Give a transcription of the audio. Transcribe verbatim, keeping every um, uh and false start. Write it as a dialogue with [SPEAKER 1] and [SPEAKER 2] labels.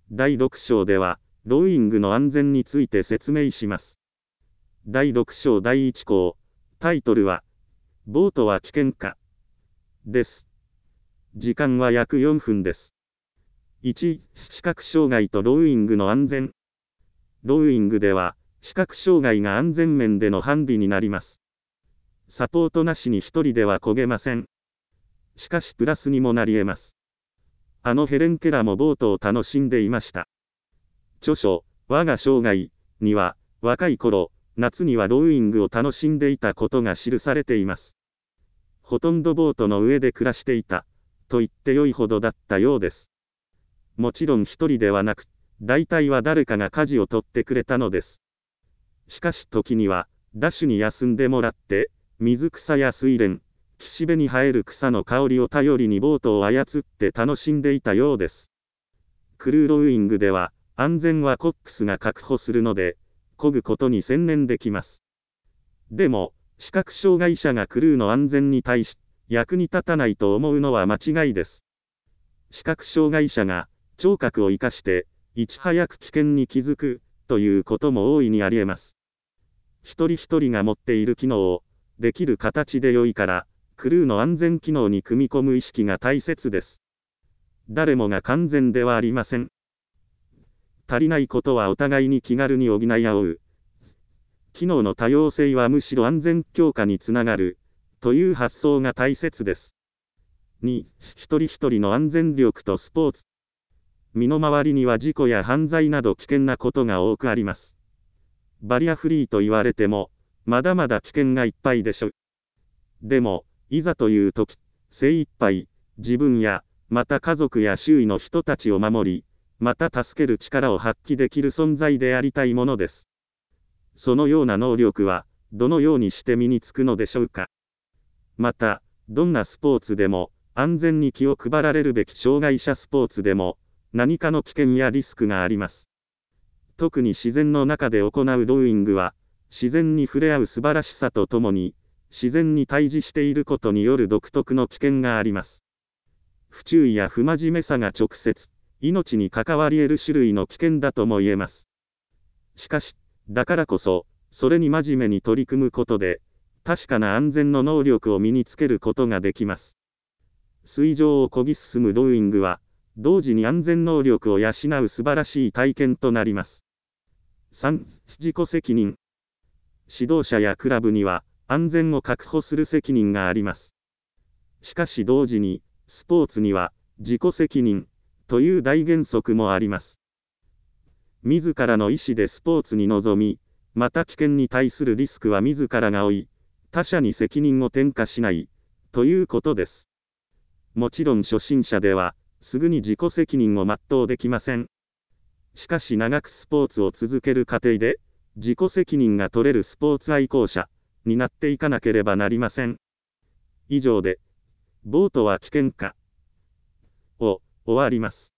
[SPEAKER 1] だいろく章では、ローイングの安全について説明します。だいろく章だいいち項、タイトルは、ボートは危険かです。時間は約よんぷんです。いち、視覚障害とローイングの安全。ローイングでは、視覚障害が安全面でのハンディになります。サポートなしに一人では漕げません。しかしプラスにもなり得ます。あのヘレン・ケラもボートを楽しんでいました。著書、我が生涯には、若い頃、夏にはローイングを楽しんでいたことが記されています。ほとんどボートの上で暮らしていた、と言って良いほどだったようです。もちろん一人ではなく、大体は誰かが舵を取ってくれたのです。しかし時には、ダッシュに休んでもらって、水草や水蓮、岸辺に生える草の香りを頼りにボートを操って楽しんでいたようです。クルーローイングでは、安全はコックスが確保するので、漕ぐことに専念できます。でも、視覚障害者がクルーの安全に対し、役に立たないと思うのは間違いです。視覚障害者が、聴覚を生かして、いち早く危険に気づく、ということも大いにあり得ます。一人一人が持っている機能を、できる形で良いから、クルーの安全機能に組み込む意識が大切です。誰もが完全ではありません。足りないことはお互いに気軽に補い合う。機能の多様性はむしろ安全強化につながる、という発想が大切です。に、一人一人の安全力とスポーツ。身の回りには事故や犯罪など危険なことが多くあります。バリアフリーと言われても、まだまだ危険がいっぱいでしょ。でも、いざという時、精一杯、自分や、また家族や周囲の人たちを守り、また助ける力を発揮できる存在でありたいものです。そのような能力は、どのようにして身につくのでしょうか。また、どんなスポーツでも、安全に気を配られるべき障害者スポーツでも、何かの危険やリスクがあります。特に自然の中で行うローイングは、自然に触れ合う素晴らしさとともに、自然に対峙していることによる独特の危険があります。不注意や不真面目さが直接、命に関わり得る種類の危険だとも言えます。しかし、だからこそ、それに真面目に取り組むことで、確かな安全の能力を身につけることができます。水上を漕ぎ進むローイングは、同時に安全能力を養う素晴らしい体験となります。さん、自己責任。指導者やクラブには、安全を確保する責任があります。しかし同時に、スポーツには、自己責任、という大原則もあります。自らの意思でスポーツに臨み、また危険に対するリスクは自らが負い、他者に責任を転嫁しない、ということです。もちろん初心者では、すぐに自己責任を全うできません。しかし長くスポーツを続ける過程で、自己責任が取れるスポーツ愛好者になっていかなければなりません。以上で、ボートは危険かを終わります。